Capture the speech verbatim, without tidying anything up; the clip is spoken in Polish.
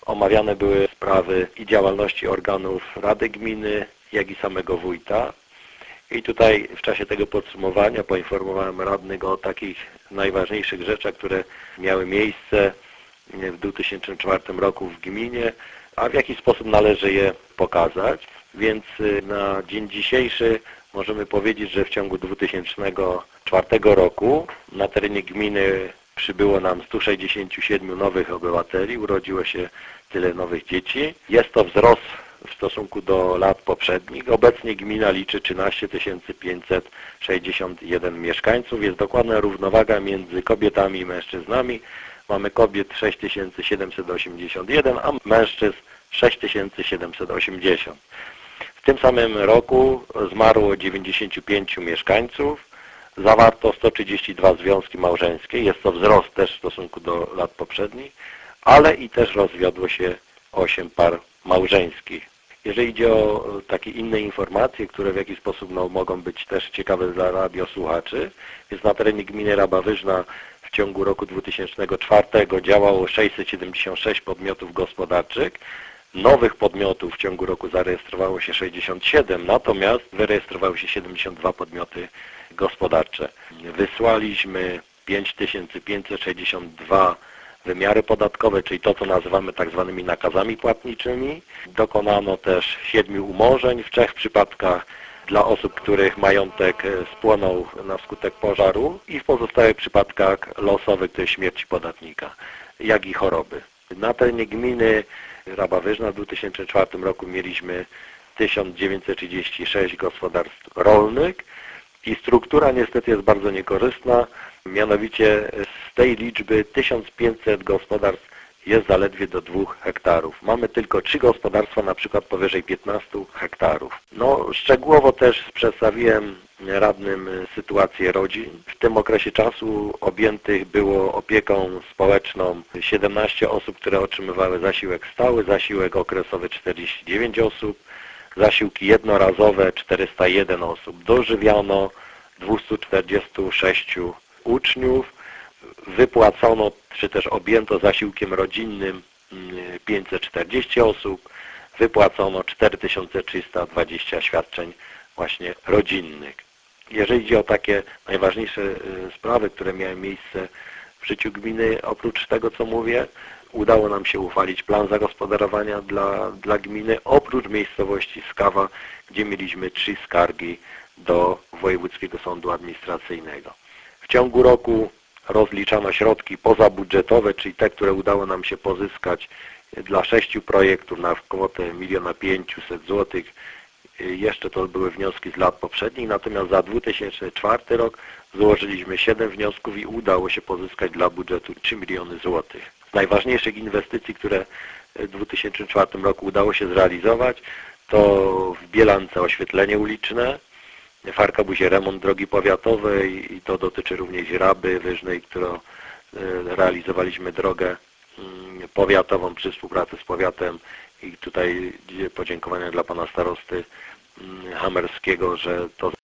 Omawiane były sprawy i działalności organów Rady Gminy, jak i samego wójta. I tutaj w czasie tego podsumowania poinformowałem radnych o takich najważniejszych rzeczach, które miały miejsce w dwa tysiące czwartym roku w gminie, a w jaki sposób należy je pokazać. Więc na dzień dzisiejszy możemy powiedzieć, że w ciągu dwa tysiące czwartego roku na terenie gminy przybyło nam stu sześćdziesięciu siedmiu nowych obywateli, urodziło się tyle nowych dzieci. Jest to wzrost w stosunku do lat poprzednich. Obecnie gmina liczy trzynaście tysięcy pięćset sześćdziesiąt jeden mieszkańców. Jest dokładna równowaga między kobietami i mężczyznami. Mamy kobiet sześć tysięcy siedemset osiemdziesiąt jeden, a mężczyzn sześć tysięcy siedemset osiemdziesiąt. W tym samym roku zmarło dziewięćdziesięciu pięciu mieszkańców. Zawarto sto trzydzieści dwa związki małżeńskie. Jest to wzrost też w stosunku do lat poprzednich, ale i też rozwiodło się osiem par małżeńskich. Jeżeli idzie o takie inne informacje, które w jakiś sposób no, mogą być też ciekawe dla radiosłuchaczy, więc na terenie gminy Rabawyżna w ciągu roku dwa tysiące czwartego działało sześćset siedemdziesiąt sześć podmiotów gospodarczych. Nowych podmiotów w ciągu roku zarejestrowało się sześćdziesiąt siedem, natomiast wyrejestrowały się siedemdziesiąt dwa podmioty gospodarcze. Wysłaliśmy pięć tysięcy pięćset sześćdziesiąt dwa wymiary podatkowe, czyli to, co nazywamy tak zwanymi nakazami płatniczymi. Dokonano też siedmiu umorzeń w trzech przypadkach dla osób, których majątek spłonął na skutek pożaru i w pozostałych przypadkach losowych, to jest śmierci podatnika, jak i choroby. Na terenie gminy Rabawyżna w dwa tysiące czwartym roku mieliśmy tysiąc dziewięćset trzydzieści sześć gospodarstw rolnych i struktura niestety jest bardzo niekorzystna, mianowicie z tej liczby tysiąc pięćset gospodarstw jest zaledwie do dwóch hektarów. Mamy tylko trzy gospodarstwa, na przykład powyżej piętnastu hektarów. No, szczegółowo też przedstawiłem radnym sytuację rodzin. W tym okresie czasu objętych było opieką społeczną siedemnaście osób, które otrzymywały zasiłek stały, zasiłek okresowy czterdzieści dziewięć osób, zasiłki jednorazowe czterysta jeden osób. Dożywiano dwieście czterdzieści sześć uczniów, wypłacono czy też objęto zasiłkiem rodzinnym pięćset czterdzieści osób, wypłacono cztery tysiące trzysta dwadzieścia świadczeń właśnie rodzinnych. Jeżeli chodzi o takie najważniejsze sprawy, które miały miejsce w życiu gminy, oprócz tego, co mówię, udało nam się uchwalić plan zagospodarowania dla, dla gminy, oprócz miejscowości Skawa, gdzie mieliśmy trzy skargi do Wojewódzkiego Sądu Administracyjnego. W ciągu roku rozliczano środki pozabudżetowe, czyli te, które udało nam się pozyskać dla sześciu projektów na kwotę miliona pięćset złotych. Jeszcze to były wnioski z lat poprzednich, natomiast za dwa tysiące czwarty rok złożyliśmy siedem wniosków i udało się pozyskać dla budżetu trzy miliony złotych. Z najważniejszych inwestycji, które w dwa tysiące czwartym roku udało się zrealizować, to w Bielance oświetlenie uliczne, w Arkabuzie remont drogi powiatowej i to dotyczy również Raby Wyżnej, którą realizowaliśmy drogę powiatową przy współpracy z powiatem i tutaj podziękowania dla pana starosty Hamerskiego, że to